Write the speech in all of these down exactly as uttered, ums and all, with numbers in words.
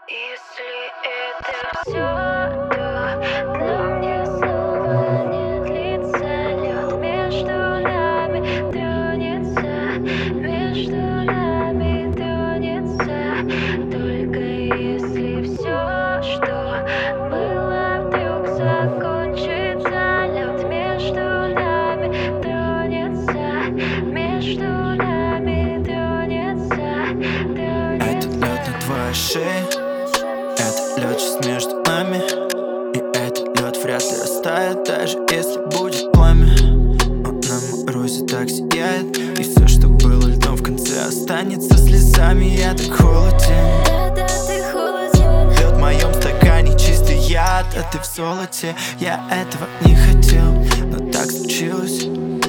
Если это все, то на мне снова не длится. Лед между нами тронется, между нами тронется. Только если все, что было, вдруг закончится. Лед между нами тронется, между нами тронется, тронется. Это лед на твоей шее, это лед сейчас между нами. И этот лед вряд ли растает, даже если будет пламя. Он на морозе так сияет, и все, что было льдом, в конце останется слезами. Я так холоден, Да-да, ты холоден. лед в моем стакане чистый яд, а ты в золоте. Я этого не хотел, но так случилось.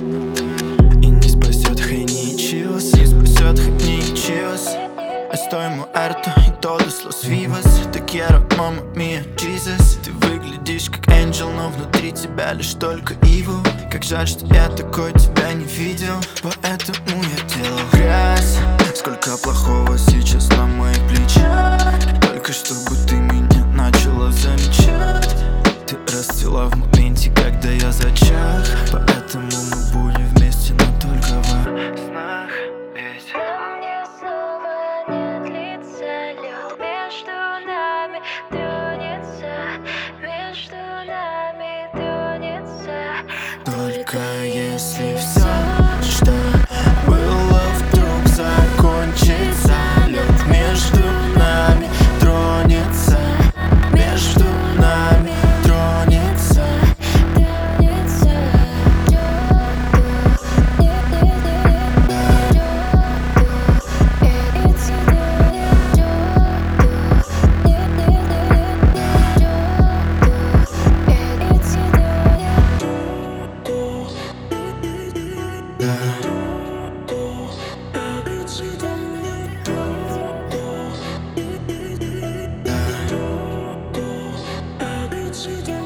И не спасет Хенни Чилс, не спасет Хенни Чилс. Estoy muerto y todos los vivos. Te quiero, мама мия, Jesus. Ты выглядишь как ангел, но внутри тебя лишь только evil. Как жаль, что я такой тебя не видел, поэтому я делал грязь. Сколько плохого сейчас на моих плечах, только чтобы ты меня начала замечать. Ты расцвела в моменте, когда я зачах, поэтому мы будем вместе, но только во снах. Ведь На мне снова не длится. Лед между нами тронется, между нами тронется. только если все, что было, вдруг закончится. Лед между нами тронется, между нами тронется. Тронется. Да.